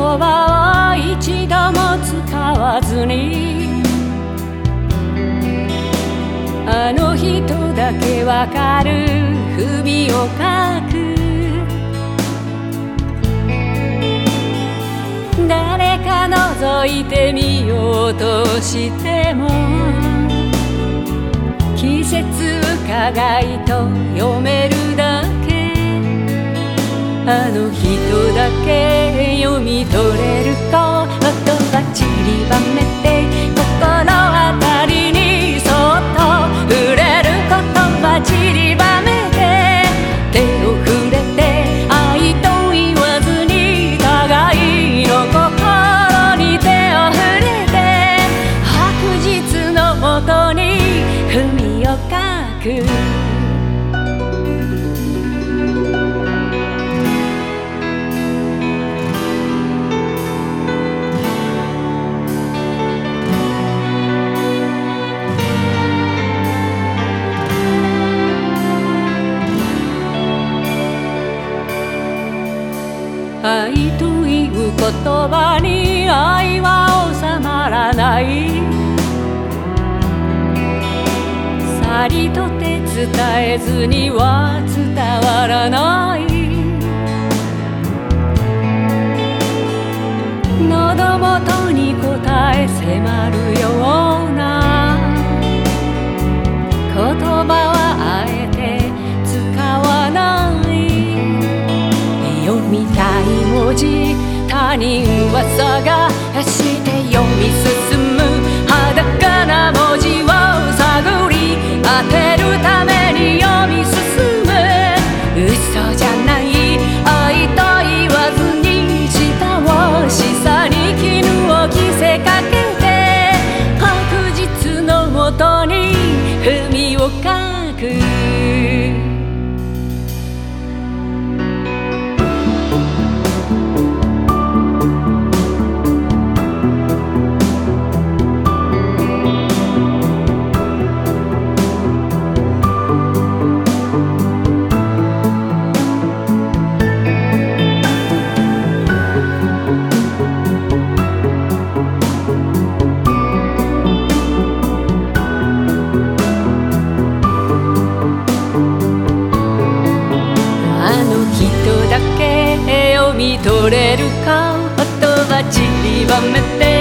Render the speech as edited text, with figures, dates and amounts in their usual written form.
葉を一度も使わずに、あの人だけわかる文を書く。誰か覗いてみようとしても、季節伺いと読めるだけ。あの人だけ読み取れる言葉散りばめて、心当たりにそっと触れる言葉散りばめて、手を触れて愛と言わずに互いの心に手を触れて、白日のもとに文を書く。愛という言葉に愛は収まらない。さりとて伝えずには伝わらない。喉元に答え迫るような言葉はあえて使わない。読みたい文字、他人は探して読み進む。裸な文字を探り当てるために読み進む。嘘じゃない愛と言わずに、舌をしさに絹を着せかけて、白日のもとに文を書く。読み取れるか言葉散りばめて、